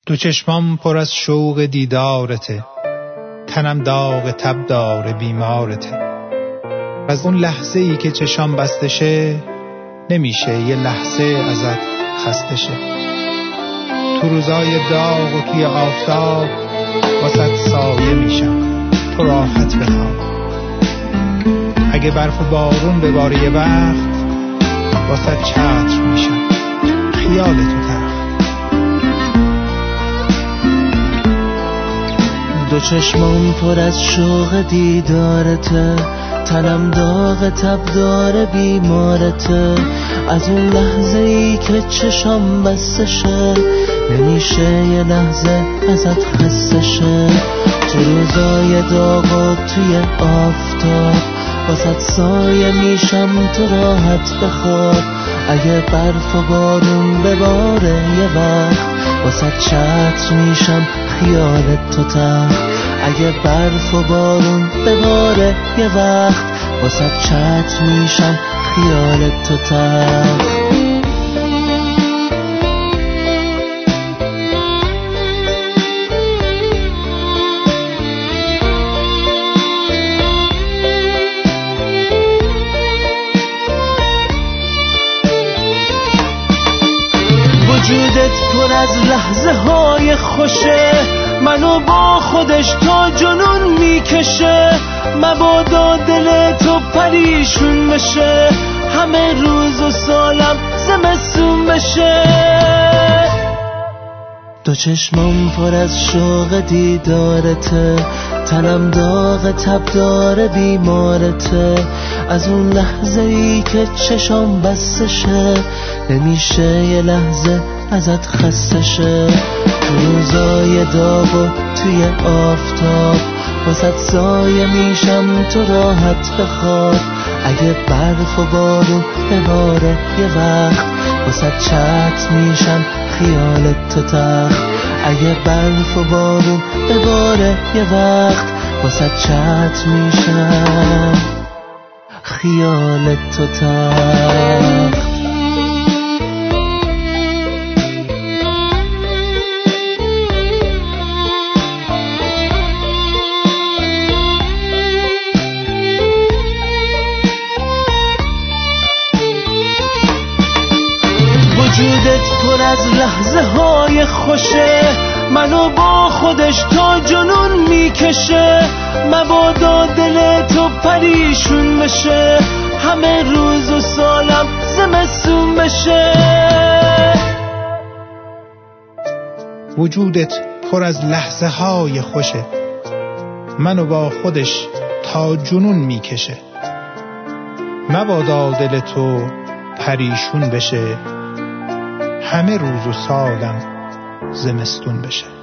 دو چشمام پر از شوق دیدارته، تنم داغ تب داره بیمارته. از اون لحظه ای که چشام بسته شه، نمیشه یه لحظه ازت خسته شه. تو روزای داغ و توی آفتاب واسط سایه میشم، تو راحت بخواب. اگه برف و بارون بباره یه وقت، واسط چتر میشم، خیال تو تخت. دو چشمام پر از شوق دیدارته، تنم داغ تب داره بیمارته. از اون لحظه ای که چشام بسته شه، نمیشه یه لحظه ازت خسته شه. تو روزای داغ و توی آفتاب واسط سایه میشم، تو راحت بخواب. اگه برف و بارون بباره یه وقت، واسط چتر میشم، خیالت تو تخت. اگه برف و بارون بباره یه وقت، واسط چتر میشم، خیالت تو تخت. وجودت پر از لحظه های خوشه، منو با خودش تا جنون میکشه. مبادا دل تو پریشون بشه، همه روز و سالم زمستون بشه. دو چشمام پر از شوق دیدارته، تنم داغ تب داره بیمارته. از اون لحظه ای که چشام بسته شه، نمیشه یه لحظه ازت خسته شه. تو روزای داغ و توی آفتاب واسط سایه میشم، تو راحت بخواب. اگه برف و بارون بباره یه وقت، واسط چتر میشم، خیالت تو تخت. اگه برف و بارون بباره یه وقت، واسط چتر میشم، خیالت تو تخت. وجودت پر از لحظه های خوشه، منو با خودش تا جنون میکشه. مبادا دل تو پریشون بشه، همه روز و سالم زمستون بشه. وجودت پر از لحظه های خوشه، منو با خودش تا جنون میکشه. مبادا دل تو پریشون بشه، همه روز و سالم زمستون بشه.